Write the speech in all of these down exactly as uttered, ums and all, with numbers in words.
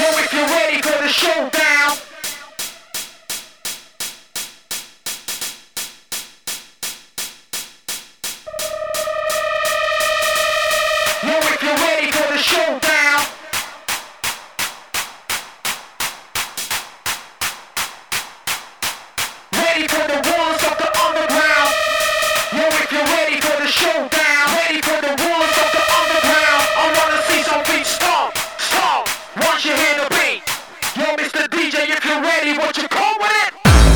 if you're ready for the showdown. Yo, if you're ready for the showdown. Ready for the rules of the underground. Yo, if you're ready for the showdown. Ready for the rules of the underground. I wanna see some feet stomp, stomp. Once you hear the beat. Yo, Mister D J, if you're ready, what you call with it?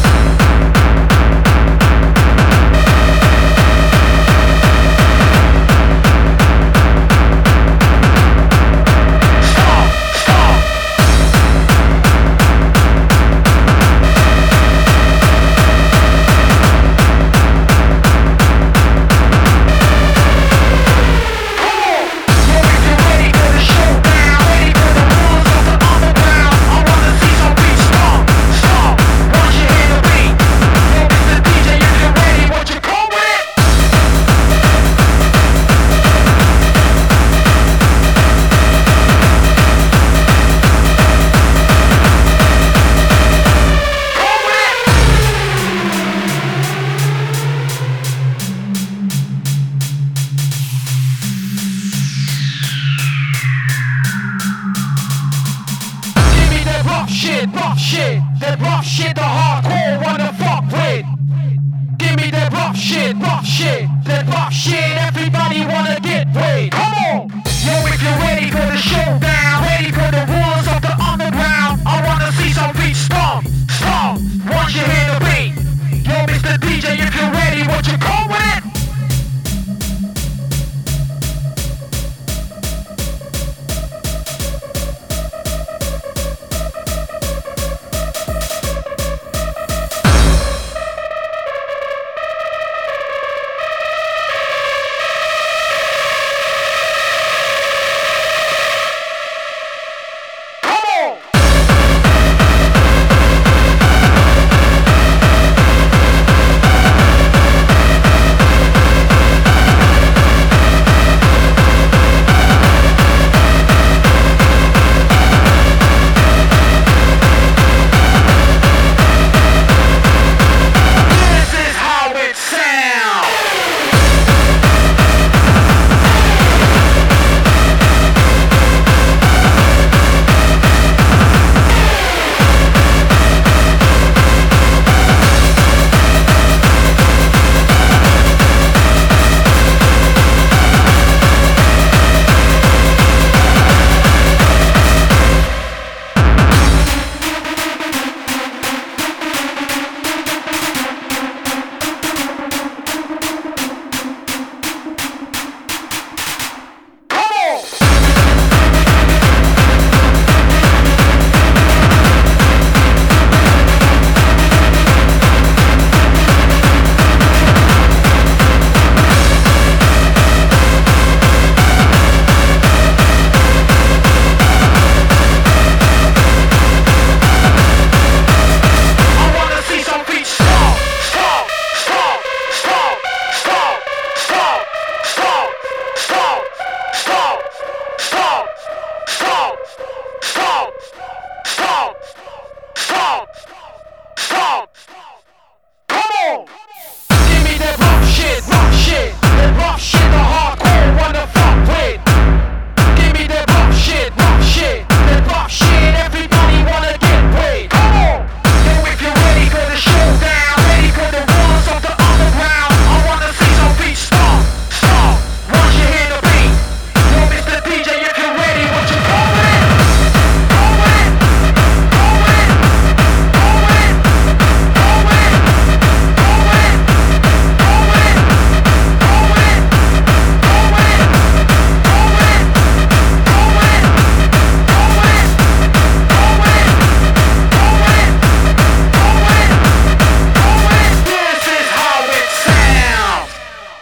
Shit, rough shit, that rough shit the hardcore wanna fuck with. Give me that rough shit, rough shit, that rough shit everybody wanna get with. Come on! Yo, if you're ready for the showdown, ready for the rules of the underground, I wanna see some beat stomp, stomp, once you hear the beat. Yo, Mister D J, if you're ready, what you call with it?